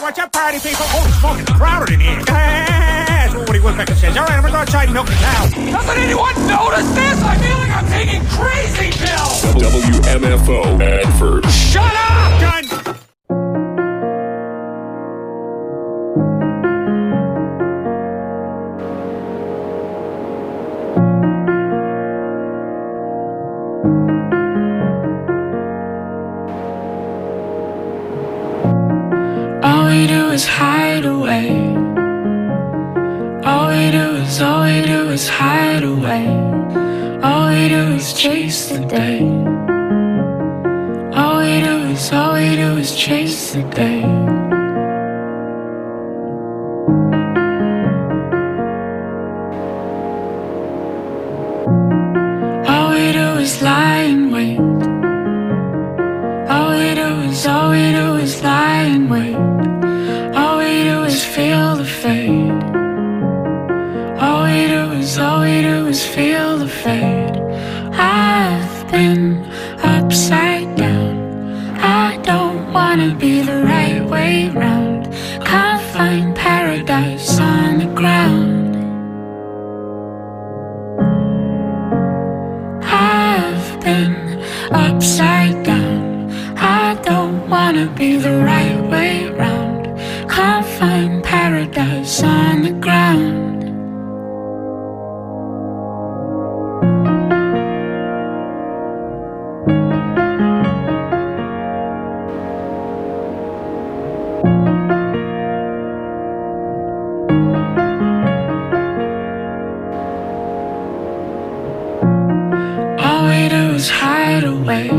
watch out, party people. Oh, it's fucking crowded in here. That's what Woody Woodpecker says. All right, I'm gonna go outside and milk the cow. Doesn't anyone notice this? I feel like I'm taking crazy pills. WMFO Medford. Shut up! Done. All we do is hide away. All we do is hide away. All we do is chase the day. All we do is chase the day. All we do is lie in wait. All we do is lie in wait. All we do is feel the fade. All we do is feel the fade. I've been upside down. I don't wanna be the right way round. Can't find paradise on the ground. I've been upside down. I don't wanna be the right way round. Can't find paradise on the ground. All we do is hide away.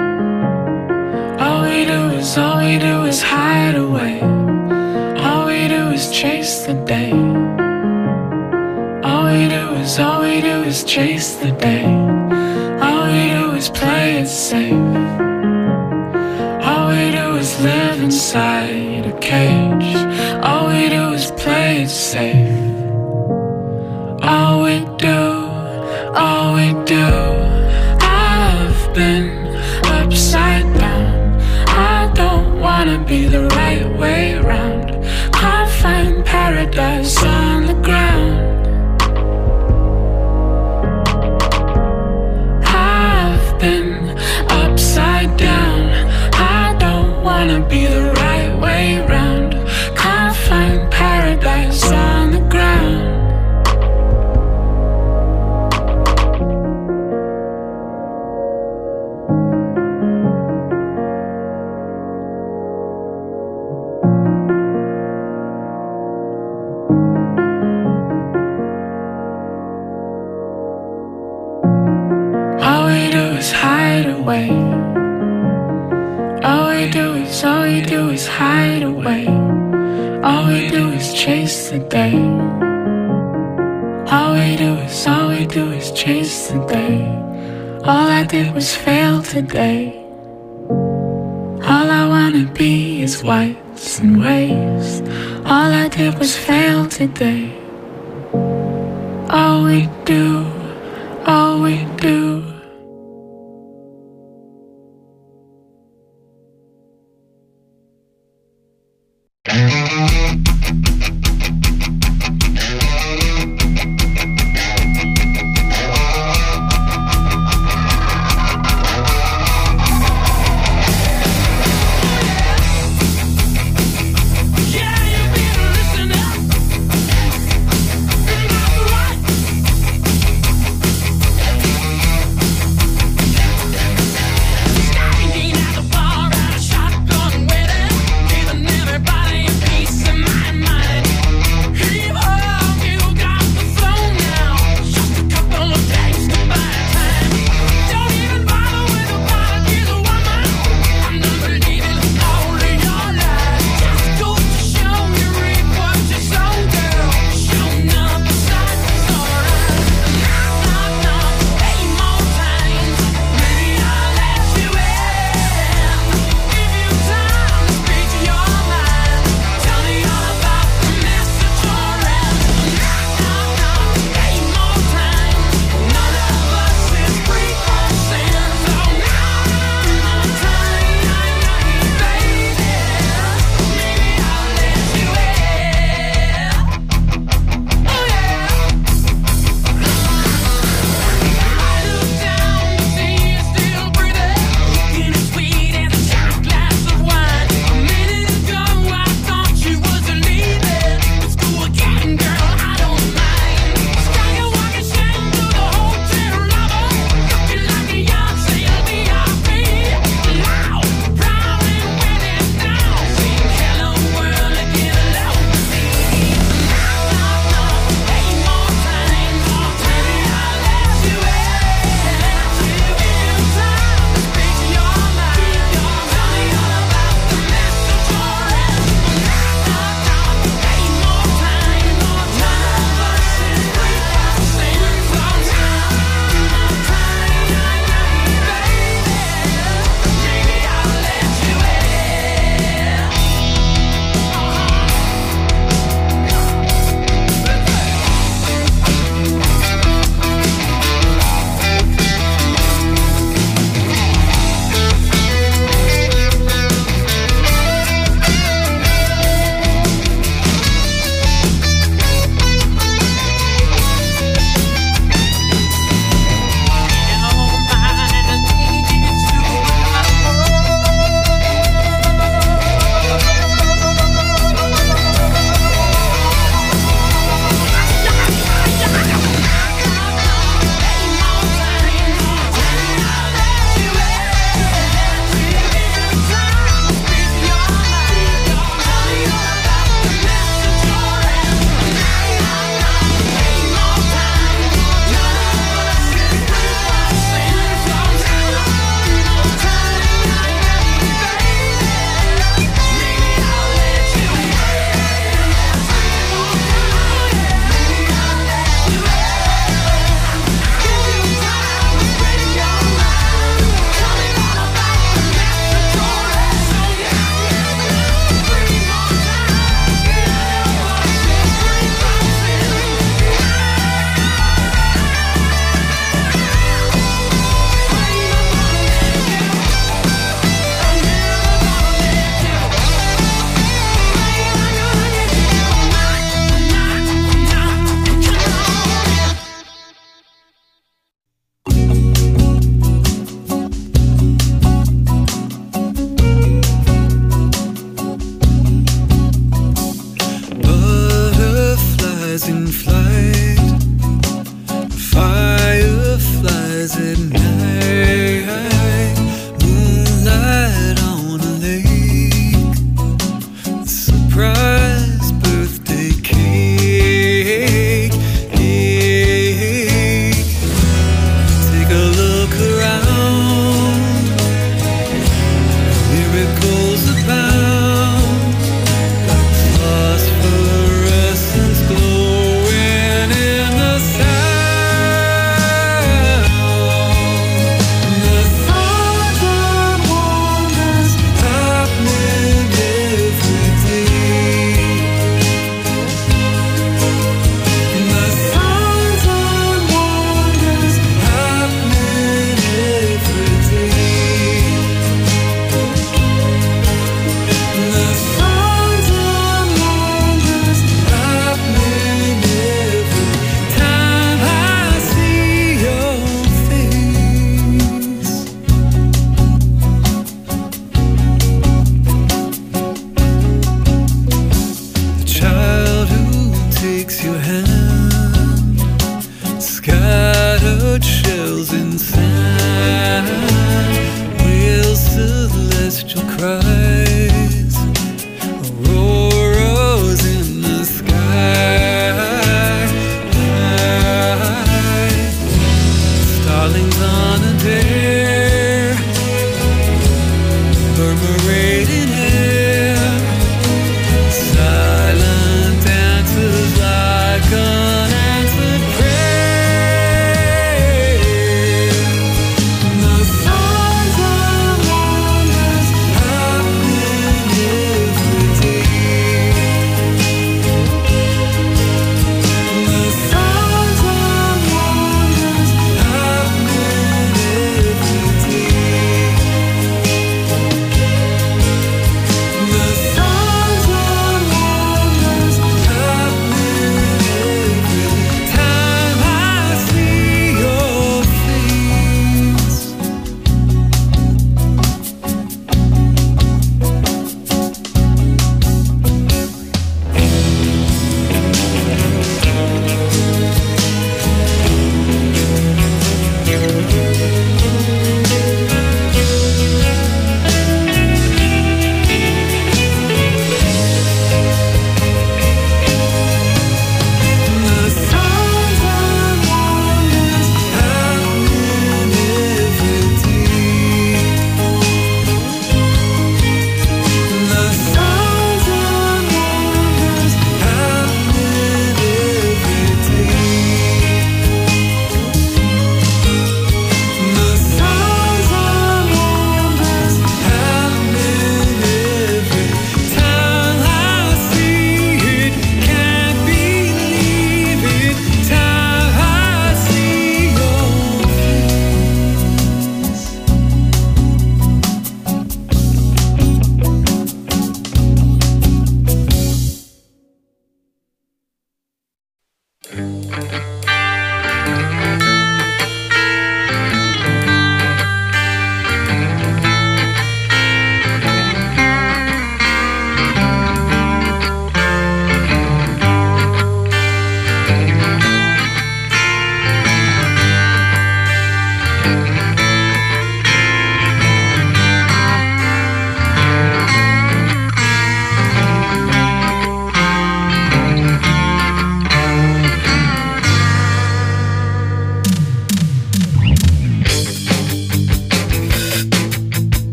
All we do is hide away. All we do is chase the day. All we do is chase the day. All we do is play it safe. All we do is live inside a cage. All we do is play it safe. All we do. I've been upside down. I don't wanna be the right way round. Can't find paradise on the ground. I've been upside down. I don't wanna be the right way round. Can't find paradise on the ground. All we do is hide away. All we do is hide away. All we do is chase the day. All we do is chase the day. All I did was fail today. All I wanna be is whites and waves. All I did was fail today. All we do. Standing at the bar, got a shotgun with it, giving everybody a piece.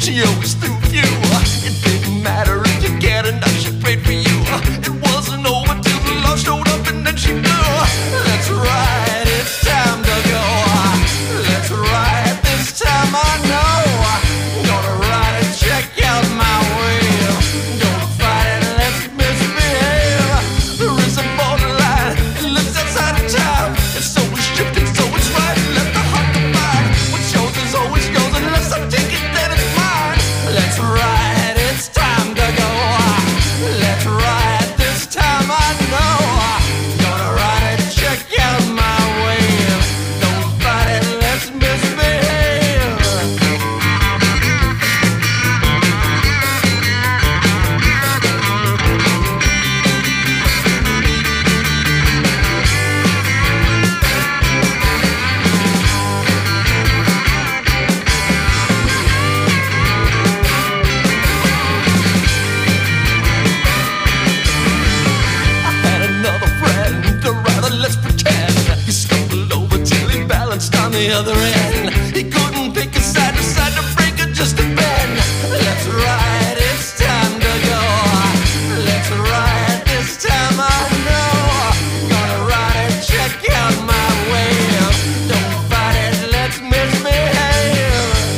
she always threw you. It didn't matter if you cared enough, she prayed for you. It wasn't over till the love showed up and then she blew. That's right, it's time to go. That's right, this time I know. Gonna write a check out my way. Don't fight it, let's misbehave. There is a borderline, it lives outside of time. It's always shifting, so it's right. Let the heart divide. What's yours is always yours, unless I take it, then it's mine. That's right, it's time to go. That's right, this time I know. Gonna write a check out my way. Don't fight it, let's misbehave. I had another friend, or rather let's pretend he stumbled over till he balanced on the other end. He couldn't pick a side, decided to break it just a bend. That's right, it's time to go. That's right, this time I know. Gonna write a check out my way. Don't fight it, let's misbehave.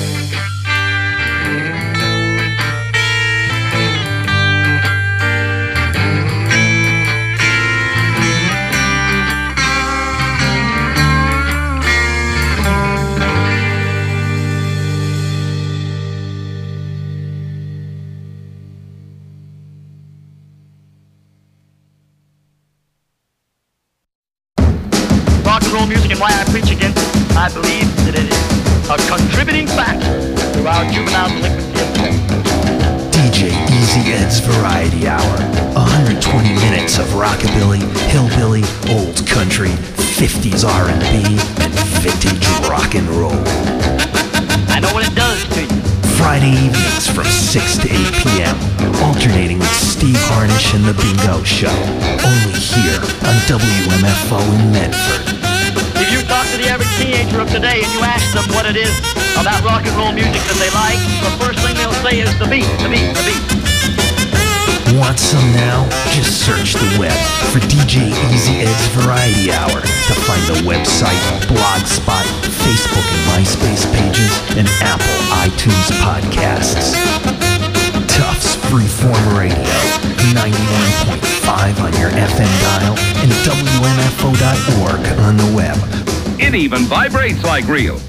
Rock and roll music and why I preach against it. I believe that it is a contributing factor to our juvenile delinquency of crime. DJ Easy Ed's Variety Hour. 120 minutes of rockabilly, hillbilly, old country, 50s R&B, and vintage rock and roll. I know what it does to you. Friday evenings from 6 to 8 p.m. Alternating with Steve Harnish and The Bingo Show. Only here on WMFO in Medford. If you talk to the average teenager of today and you ask them what it is about rock and roll music that they like, the first thing they'll say is the beat, the beat, the beat. Want some now? Just search the web for DJ Easy Ed's Variety Hour to find the website, Blogspot, Facebook and MySpace pages, and Apple iTunes podcasts. Tufts Freeform Radio, 91.5 on your FM dial and WMFO.org on the web. It even vibrates like real.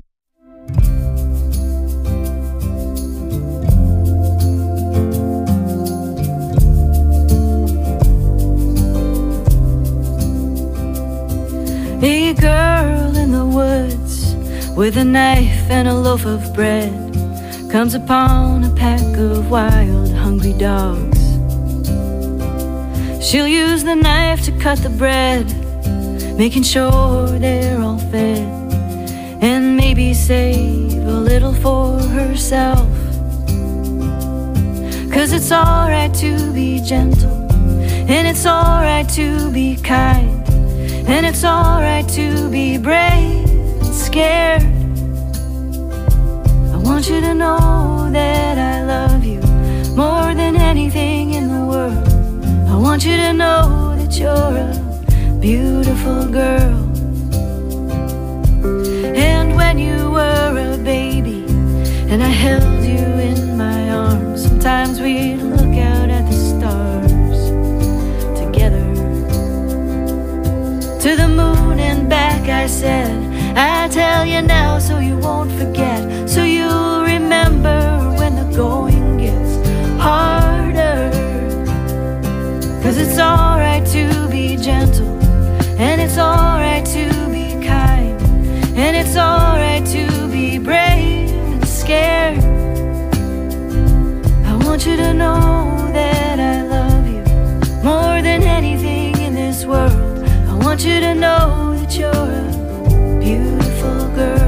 A girl in the woods with a knife and a loaf of bread comes upon a pack of wild, hungry dogs. She'll use the knife to cut the bread, making sure they're all fed, and maybe save a little for herself. 'Cause it's alright to be gentle, and it's alright to be kind, and it's alright to be brave and scared. I want you to know that I love you more than anything in the world. I want you to know that you're a beautiful girl. And when you were a baby and I held you in my arms, sometimes we'd look out at the stars together. To the moon and back I said, I tell you now so you won't forget, so you'll remember when the going gets harder. 'Cause it's alright to be gentle, and it's alright to be kind, and it's alright to be brave and scared. I want you to know that I love you more than anything in this world. I want you to know that you're a beautiful girl.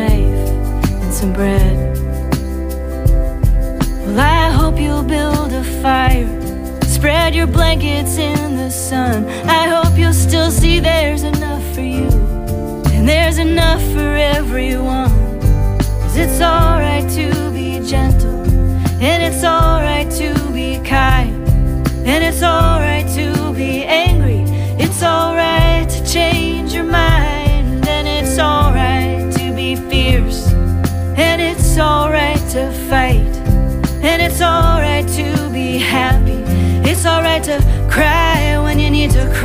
knife and some bread. Well, I hope you'll build a fire, spread your blankets in the sun. I hope you'll still see there's enough for you, and there's enough for everyone. 'Cause it's alright to be gentle, and it's alright to be kind, and it's alright to be angry. It's alright to change your mind, and it's alright to be fierce, and it's alright to fight, and it's alright to be happy. It's alright to cry when you need to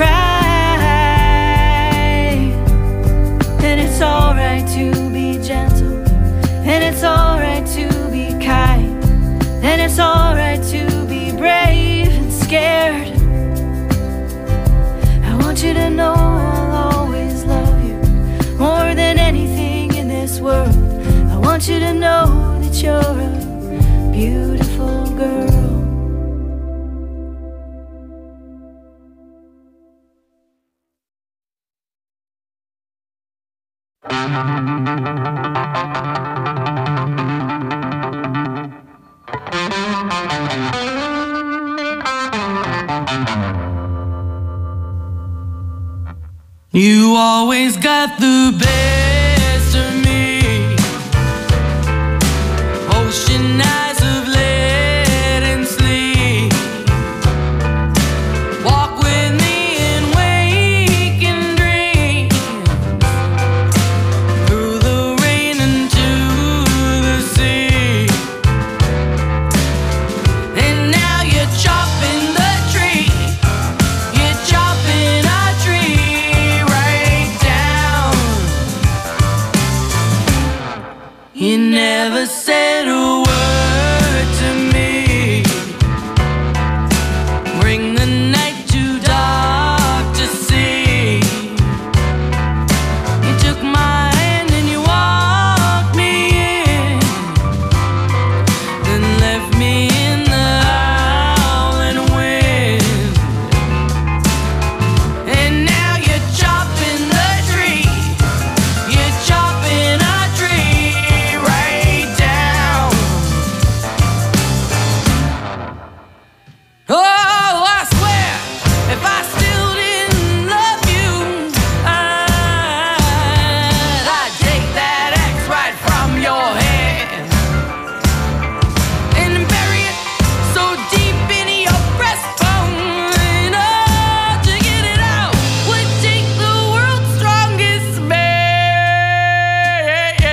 cry, and it's alright to be gentle, and it's alright to be kind, and it's alright to be brave and scared. I want you to know I'll always love you more than anything in this world. I want you to know that you're a beautiful girl. You always got the best of me, ocean eyes of lead and sleep. Walk with me and wake and dream, through the rain into the sea. And now you're chopping the tree, you're chopping our tree. You never said a word to me. Bring the night too dark to see. You took my hand and you walked me in, then left me in the howling wind. And now you're chopping the tree, you're chopping our tree. Oh, I swear, if I still didn't love you, I'd take that axe right from your hand and bury it so deep into your breastbone. Oh, to get it out would take the world's strongest man.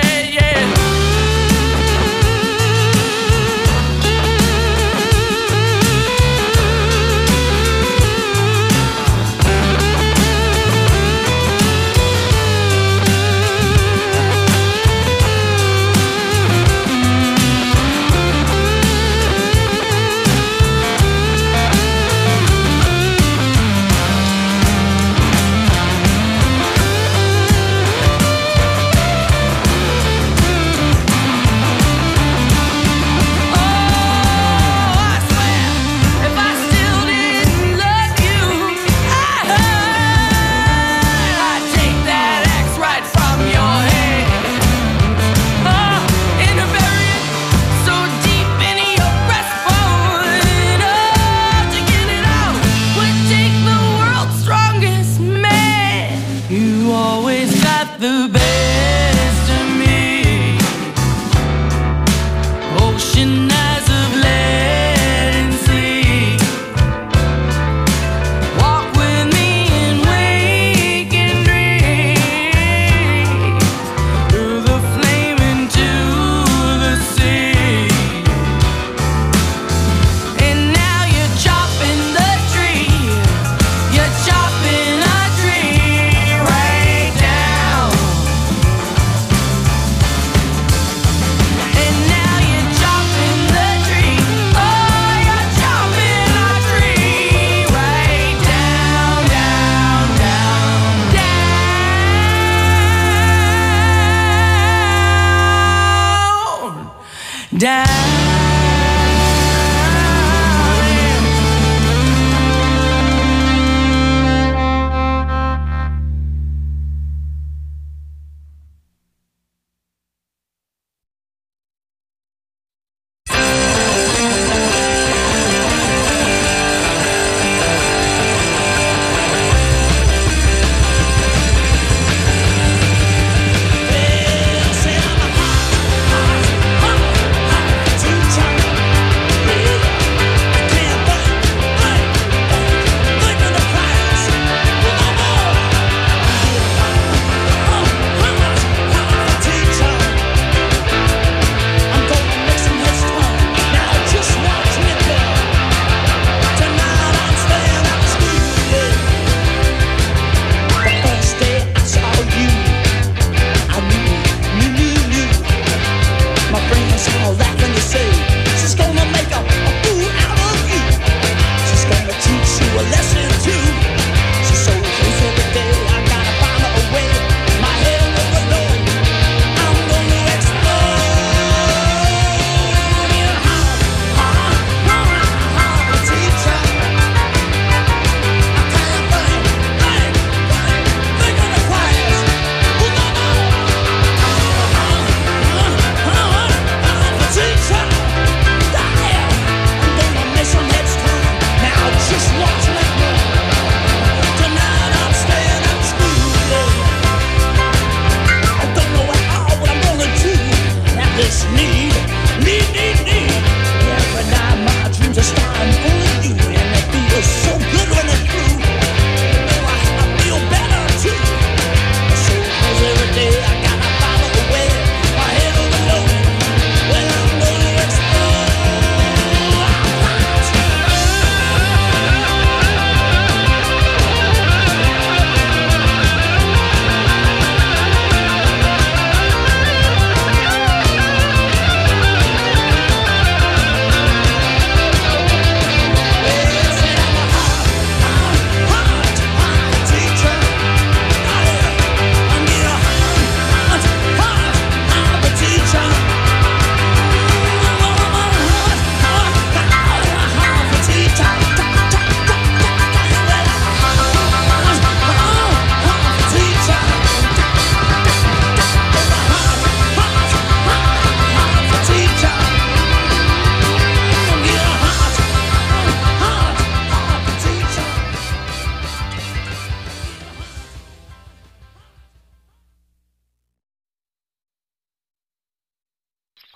The best of me, ocean eyes of lead and sleep. Walk with me and wake and dream, through the flame into the sea. And now you're chopping the tree, you're chopping our tree right down. Down.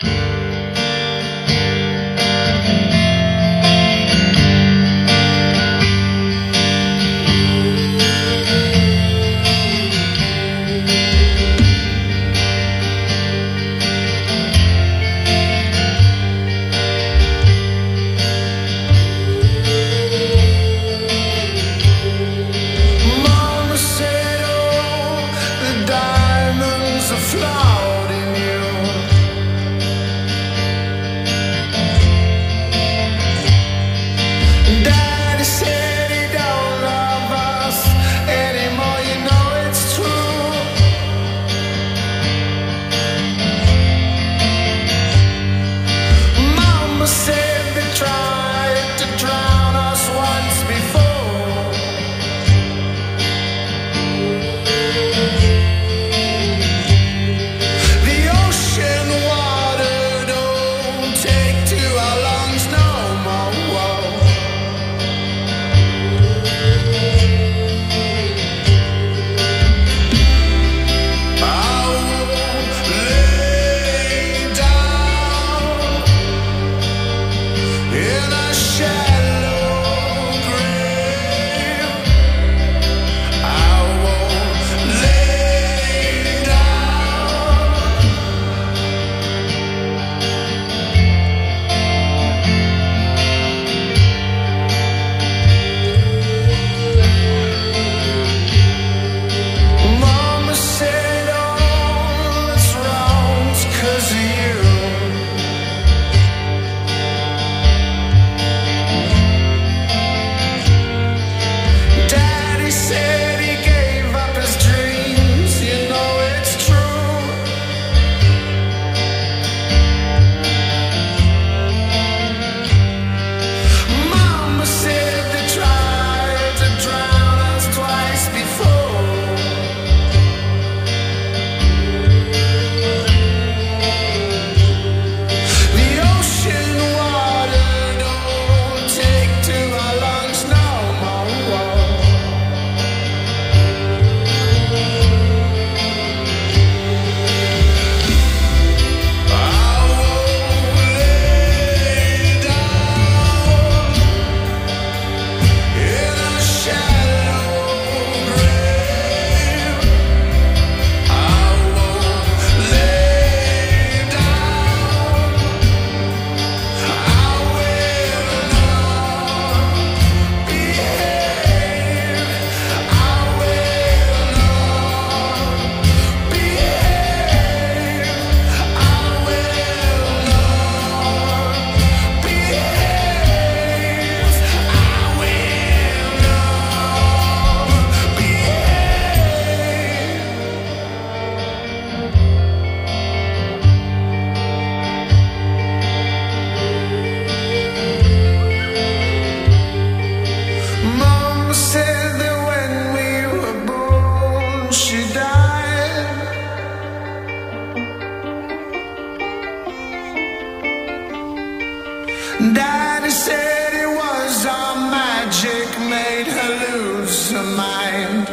Daddy said it was our magic made her lose her mind.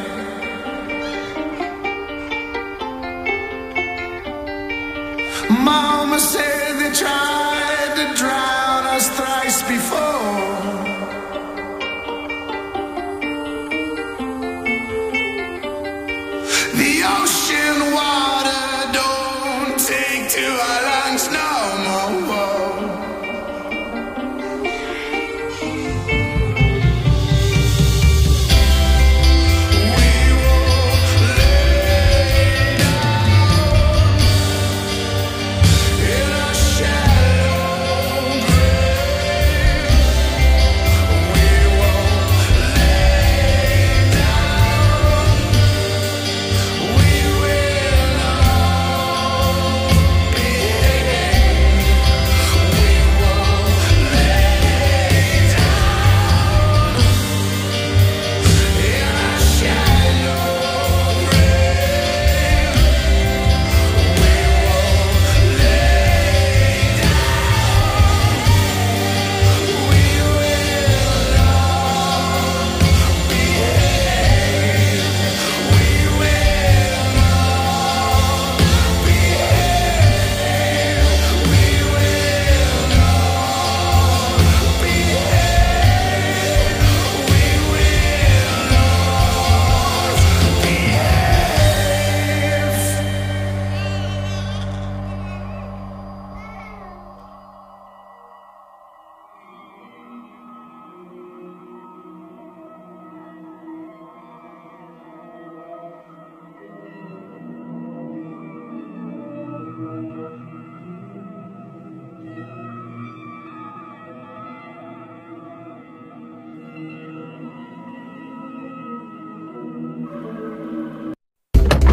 Mama said they tried to drown us thrice before. The ocean water don't take to our lungs no more. We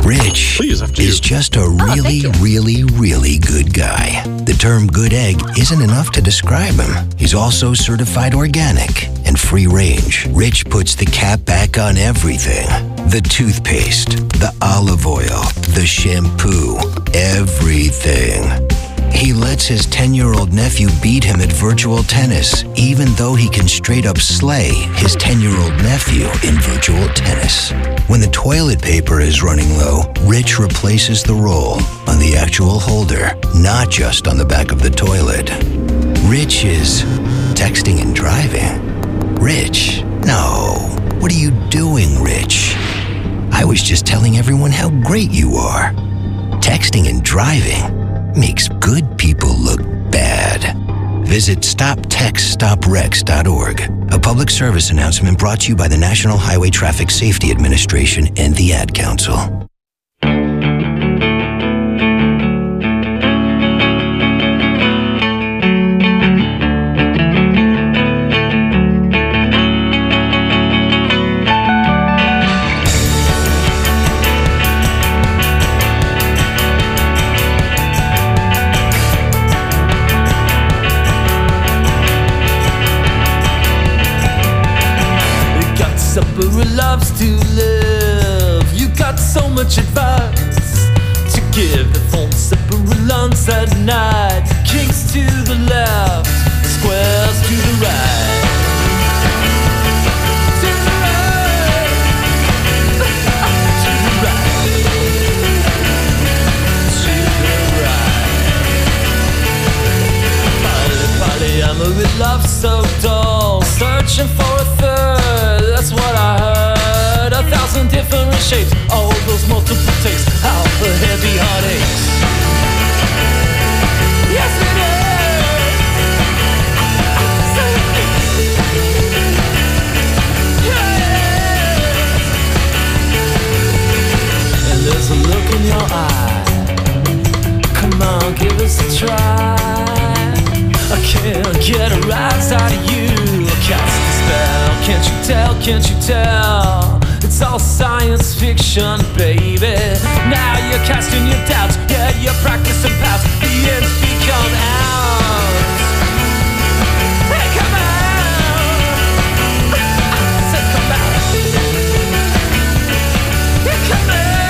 Rich is just a really good guy. The term good egg isn't enough to describe him. He's also certified organic and free range. Rich puts the cap back on everything. The toothpaste, the olive oil, the shampoo, everything. He lets his 10-year-old nephew beat him at virtual tennis, even though he can straight up slay his 10-year-old nephew in virtual tennis. When the toilet paper is running low, Rich replaces the roll on the actual holder, not just on the back of the toilet. Rich is texting and driving. Rich? No. What are you doing, Rich? I was just telling everyone how great you are. Texting and driving makes good people look bad. Visit StopTextStopWrecks.org. A public service announcement brought to you by the National Highway Traffic Safety Administration and the Ad Council. Loves to live. You got so much advice to give. The phone separate lunch at night. Kings to the left, squares to the right. To the right. To the right. To the right. Party, I'm with love so dull. Searching for a third, that's what I heard. 1,000 different shapes, all those multiple takes, how the heavy heart aches. Yes it is. Yeah. And there's a look in your eye. Come on, give us a try. I can't get a rise out of you. Cast the spell, can't you tell, can't you tell? It's all science fiction, baby. Now you're casting your doubts, yeah, you're practicing past. The ends become ours. Hey, come out. I said come out. Hey, come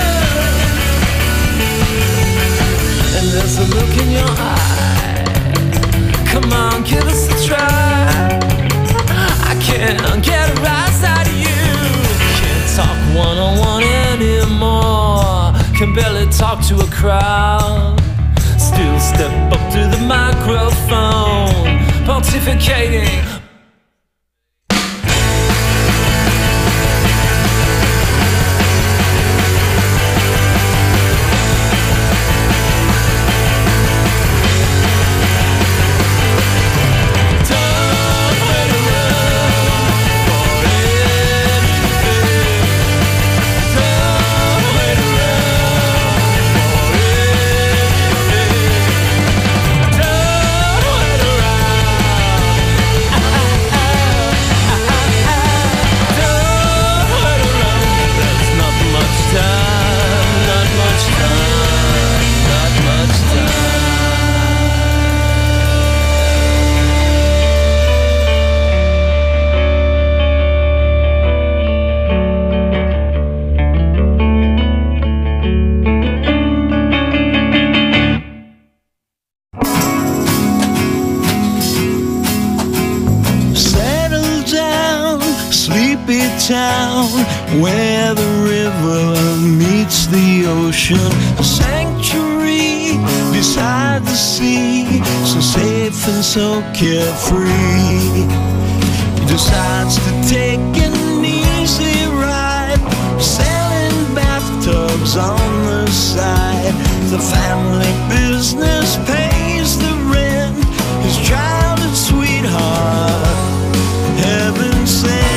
out. And there's a look in your eye. Come on, give us a try. I can't get a rise out of you. Can't talk one-on-one anymore. Can barely talk to a crowd. Still step up to the microphone, pontificating. Town where the river meets the ocean, a sanctuary beside the sea, so safe and so carefree. He decides to take an easy ride, selling bathtubs on the side. The family business pays the rent, his childhood sweetheart, heaven sent.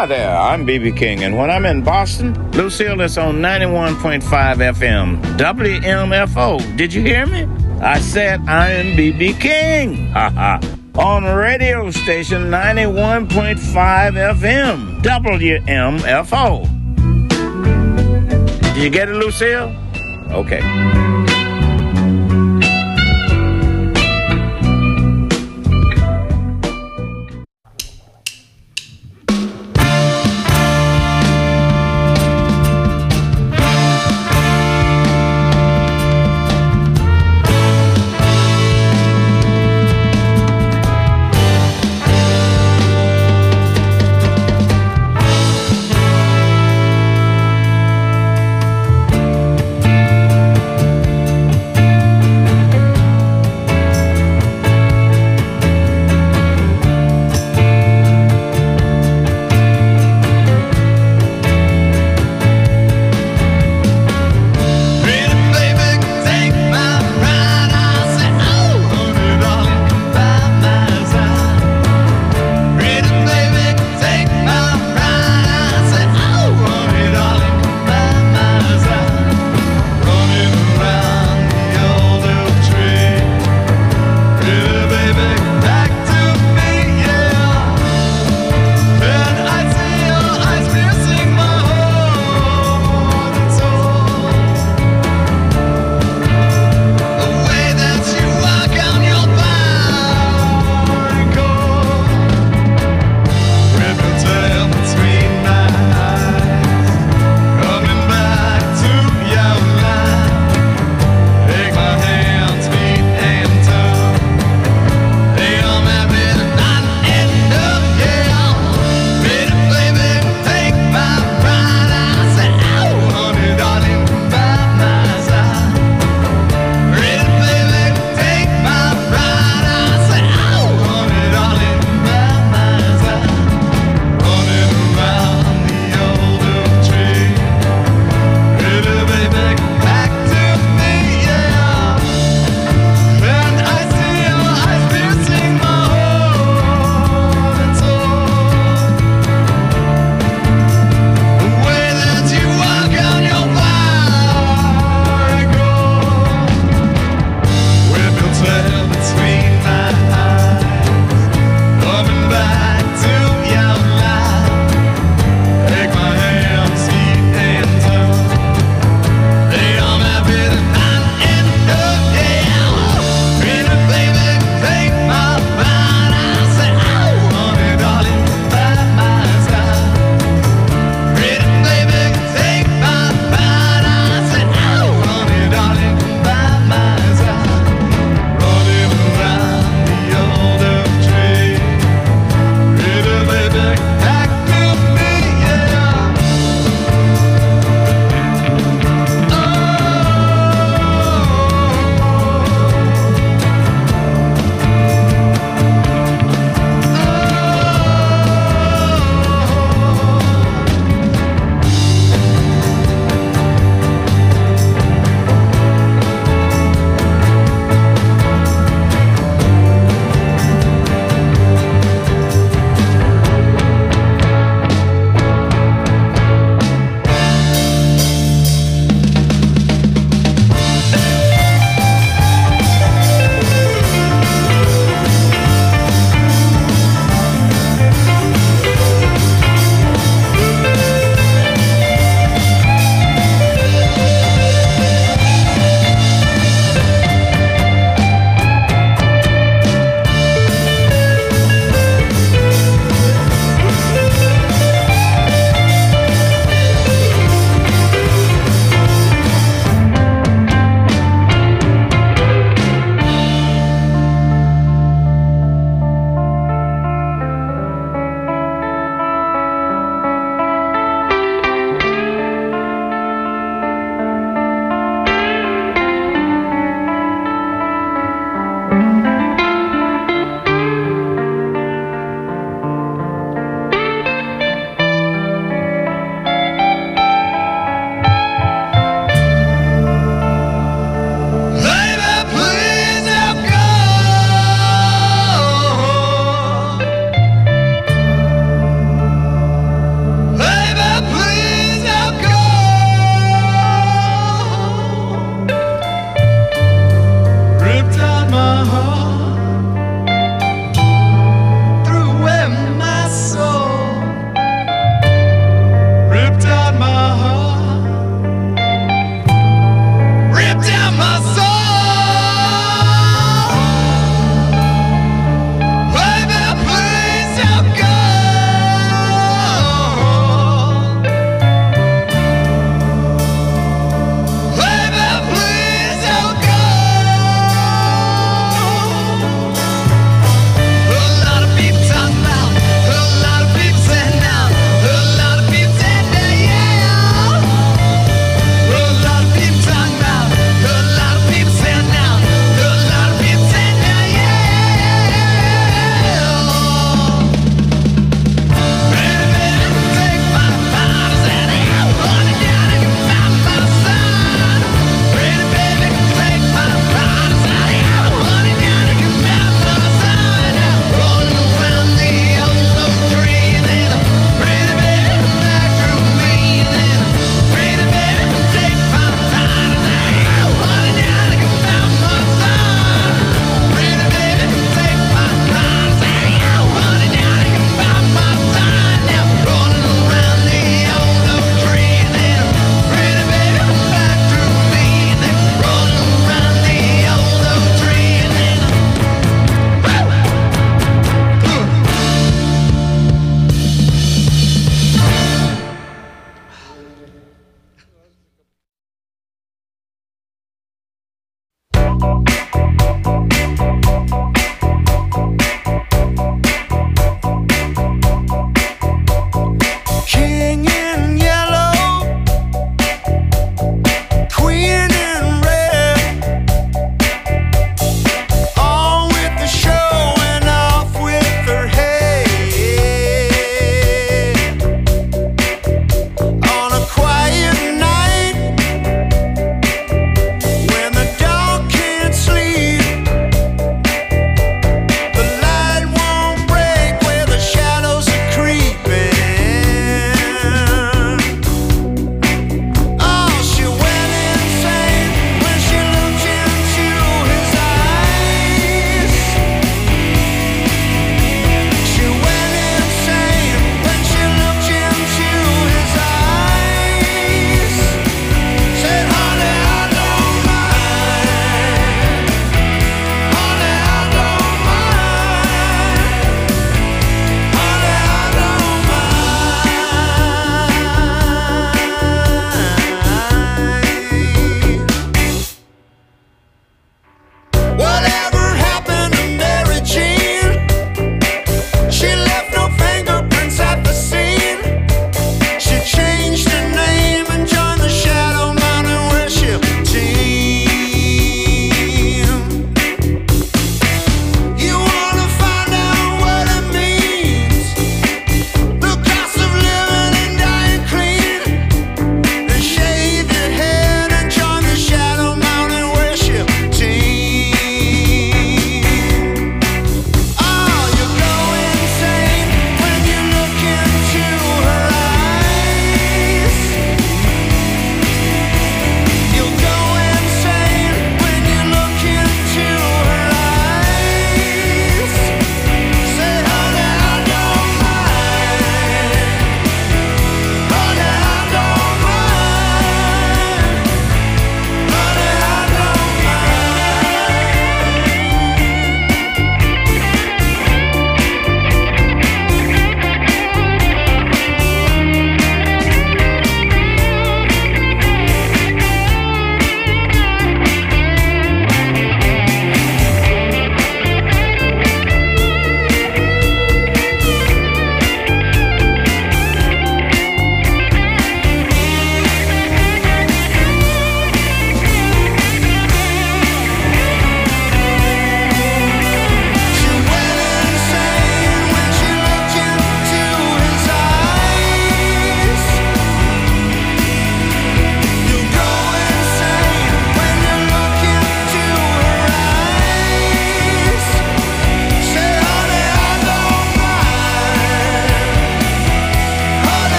Hi there, I'm B.B. King, and when I'm in Boston, Lucille is on 91.5 FM, WMFO. Did you hear me? I said I am B.B. King. On radio station 91.5 FM, WMFO. Did you get it, Lucille? Okay.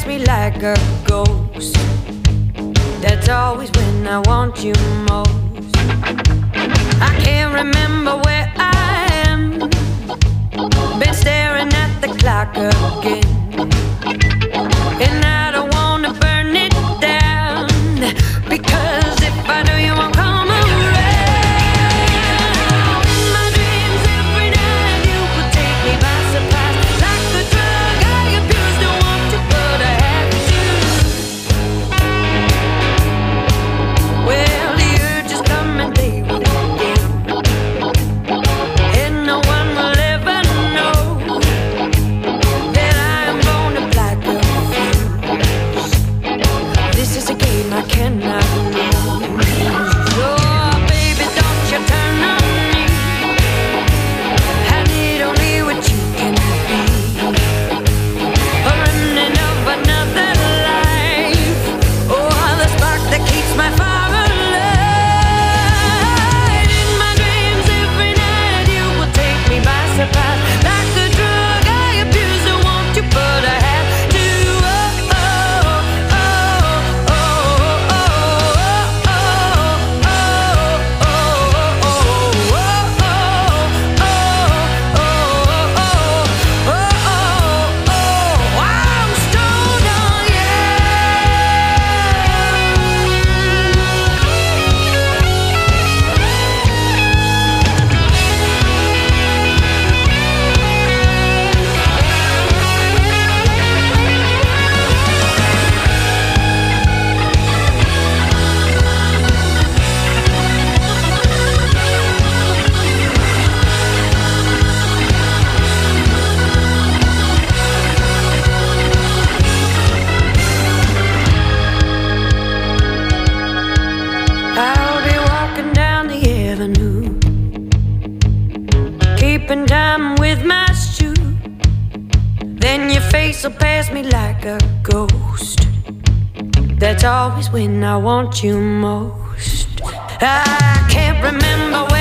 pass me like a ghost. That's always when I want you most. I can't remember where I am. Been staring at the clock again. And I don't wanna burn it down, because if I do, you won't come around. In my dreams every night, you would take me by surprise. Like a drug I abuse, don't want to, but I have to. Well, the urge is coming, they will again. And no one will ever know that I am gonna black a fuse. This is a game I cannot lose. Oh, baby, don't you turn on me. I need only what you can be. A remnant of another life. Oh, the spark that keeps my fire alive. In my dreams every night, you will take me by surprise. Like a drug I abuse, I want you, but I have to. Oh, oh, oh, oh, oh, oh, oh, I'm stoned on you. I'll be walking down the avenue, keeping time with my shoe. Then your face will pass me like a ghost. That's always when I want you most. I can't remember where